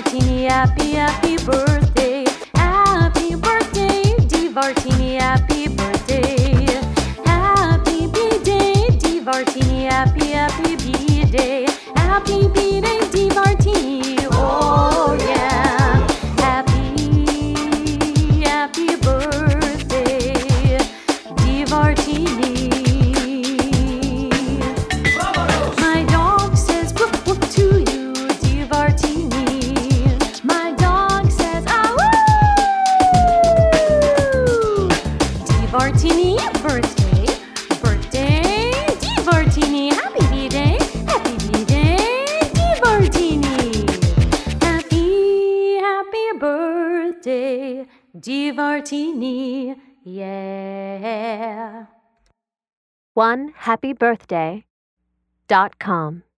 Martini, happy, happy birthday. Happy birthday, DeVartini, happy birthday. Happy B-Day, DeVartini, happy, happy B-Day. Happy B-Day, DeVartini, oh yeah. Happy, happy birthday, DeVartini. My dog says woof woof to you, DeVartini. My dog says ah woo. DeVartini, birthday, birthday, DeVartini. Happy B-Day, happy B-Day, DeVartini. Happy, happy birthday, DeVartini, yeah. OneHappyBirthday.com